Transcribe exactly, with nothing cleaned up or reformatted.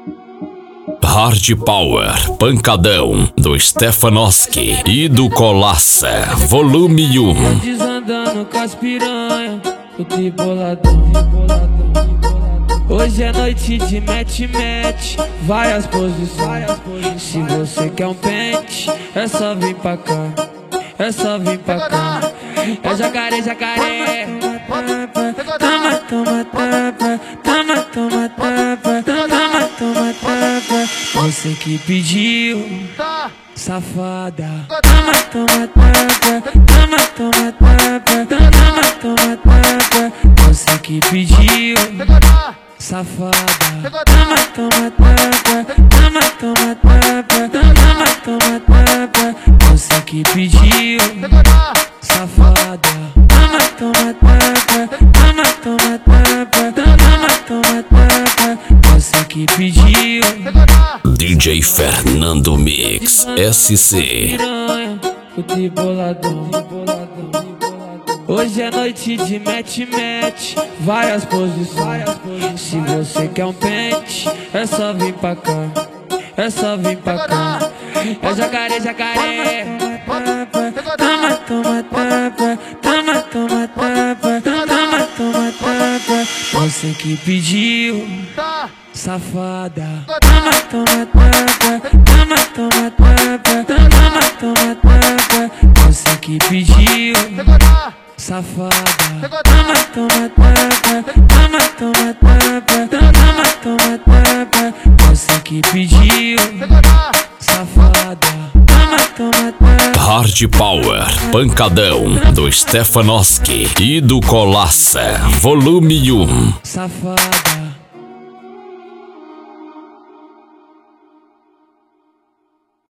Hard Power, Pancadão, do Stefanowski e do Colassa, volume um. Desandando com as piranha, o triboladão. Hoje é noite de match-match, várias posições. Se você quer um pente, é só vir pra cá, é só vir pra cá. É jacaré, jacaré. Toma, toma, tapa, toma, toma, tapa, toma, toma, tapa. Você que pediu, safada. Toma, toma, tapa, toma, toma, tapa, toma, toma, tapa. Você que pediu, safada. Toma, toma, tapa, toma, toma, tapa, toma, toma, tapa. Você que pediu, safada. Toma, toma, tapa, toma, toma, tapa, toma, toma, tapa. Você que pediu. D J Fernando Mix, S C. O triboladão. Hoje é noite de match-match, várias posições. Se você quer um pente, é só vir pra cá, é só vir pra cá. É jacaré, jacaré. Toma, toma, tapa, toma, toma, tapa, toma, toma, tapa. Você que pediu, safada. Toma, toma, tapa, toma, toma, tapa, toma, toma, tapa. Você que pediu, safada. Toma, toma, tapa, toma, toma, tapa, toma, toma, tapa. Você que pediu, safada. Toma, toma, tapa. Hard Power, Pancadão, do Stefanowski e do Colassa, volume um. Safada.